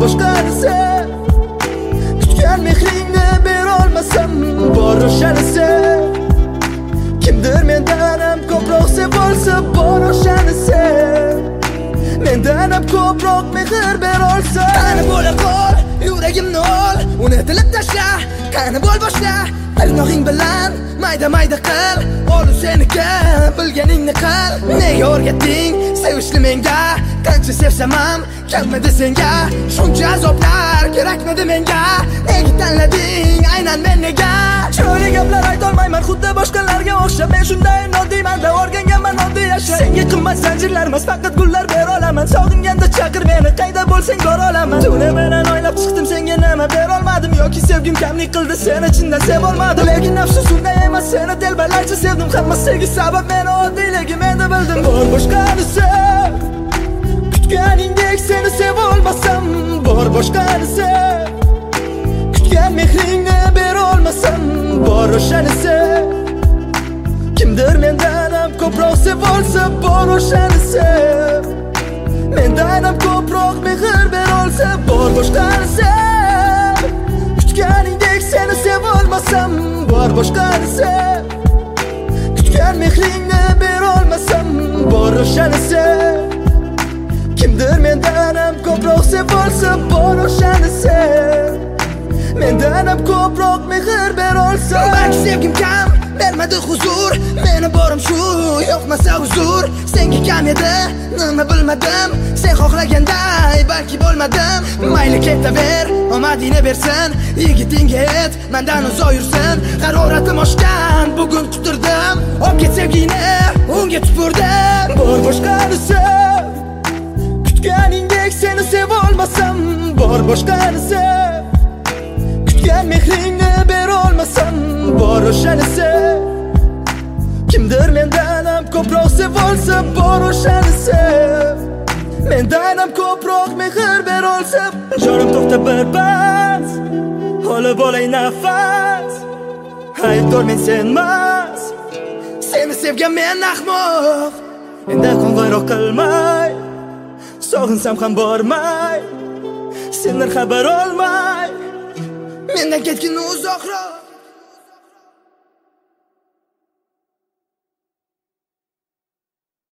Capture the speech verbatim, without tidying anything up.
boshqarisi. Kutgan mehringni berolmasam bor o'shanisi. Kimdir mendan ham ko'proq sevolsa bor o'shanisi. Mendan ham ko'proq mehr berolsa. Qani bo'la qol, yuragimni ol, unutilib tashla. Qani bo'l boshla, tirnog'ing bilan mayda mayda qil. Ol seniki, bilganingni qil. Nega o'rgatding sevishni menga? Qancha sevsam ham kelmadi senga. Shuncha azoblar kerakmidi menga? Nega tanlading aynan men nega? Chiroyli gaplar aytolmayman xuddi boshqalarga o'xshab. Men shunday noddiyman-da, o'rganganman oddiy yashab. Senga qimmat zanjirlar emas, faqat gullar bera olaman. Sog'inganda chaqir meni, qayda bo'lsang bor olaman. Tuni bilan o'ylab chiqdim, senga nima bera olmadim yoki sevgim kamlik qildi, seni chindan seva olmadim. Lekin afsus unday emas, seni telbalarcha sevdim. Hamma sevgi sabab meni oddiyligim endi bildim. Bor boshqarisi. Kutganingdek seni seva olmasam bor boshqarisi. Kutgan mehringni bera olmasam bor o'shanisi. Kimdir mendan ham ko'proq sevolsa bor o'shanisi. Mendan ham ko'proq mehr bera olsa bor boshqarisi. Kutganingdek seni seva olmasam bor boshqarisi. Kutgan mehringni bera olmasam bor o'shanisi. Kimdir mendan ham ko'proq sevolsa bor o'shanisi. Mendan ham ko'proq mehr bera olsa. Balki sevgim kam bermadi huzur, meni borim shu yo'qmasa huzur. Senga kam edi, nima bilmadim. Sen xohlaganday balki bo'lmadim. Mayli ketaver, omadingni bersin. Yigitingga ayt, mendan uzoq yursin. Haroratim oshgan, bugun quturdim. Olib ket sevgingni, unga tupurdim. Bor boshqarisi. Kutganingdek seni seva olmasam bor boshqarisi. Kutgan mehringni bera olmasam bor o'shanisi. Kimdir mendan ham ko'proq sevolsa bor o'shanisi. Mendan ham ko'proq mehr bera olsa. Jonim to'xta birpas, olib olay nafas. Aybdor men senmas, seni sevgan men ahmoq. Endi qo'ng'iroq qilmay, sog'insam ham bormay, sendan xabar olmay, mendan ketgin uzoqroq.